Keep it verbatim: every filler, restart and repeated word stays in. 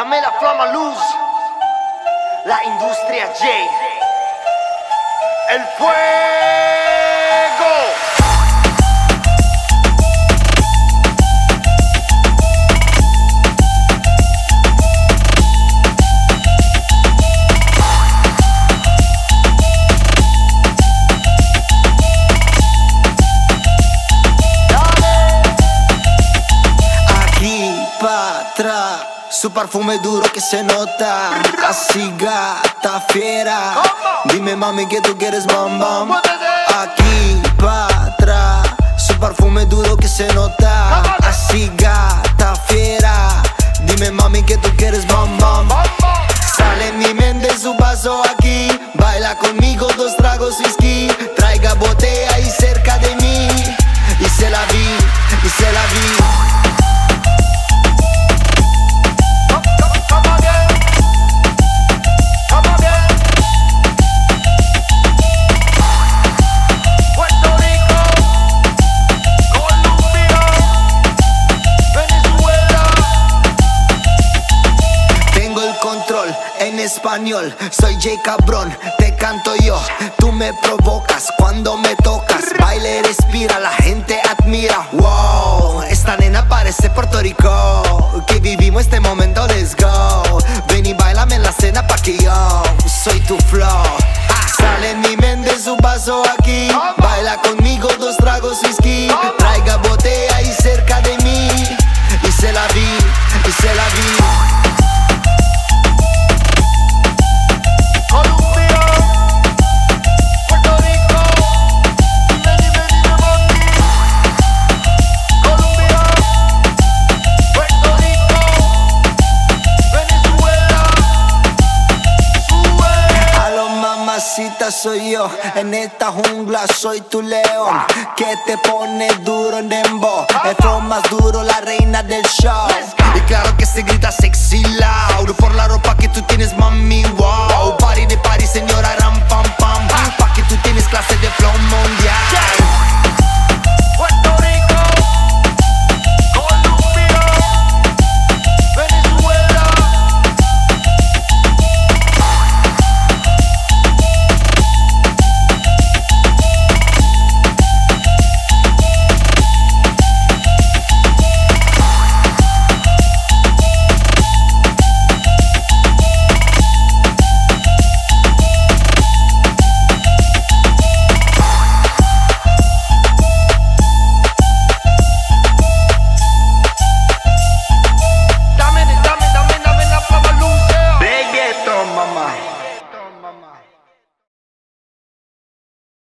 Dame la flama luz, la industria J, el fuego. Su perfume duro que se nota, así gata fiera. Dime mami que tú quieres bam bam. Aquí pa' atrás. Su perfume duro que se nota, así gata fiera. Dime mami que tú quieres bam bam. Sale en mi mente su paso aquí. Baila conmigo dos tragos whisky. Traiga botella y cerca de mí. Y se la vi, y se la vi. En español, soy J Cabrón, te canto yo. Tú me provocas cuando me tocas. Baile, respira, la gente admira. Wow, esta nena parece Puerto Rico. Que vivimos este momento, let's go. Ven y bailame en la cena pa' que yo soy tu flow. Sale en mi mente su paso aquí. Baila conmigo dos tragos whisky. Traiga botella y cerca de mí. Y se la vi, y se la vi. Soy yo, en esta jungla soy tu león. Que te pone duro en dembow. El flow más duro, la reina del show. Y claro que se grita sexy loud por la ropa que tú tienes, mami.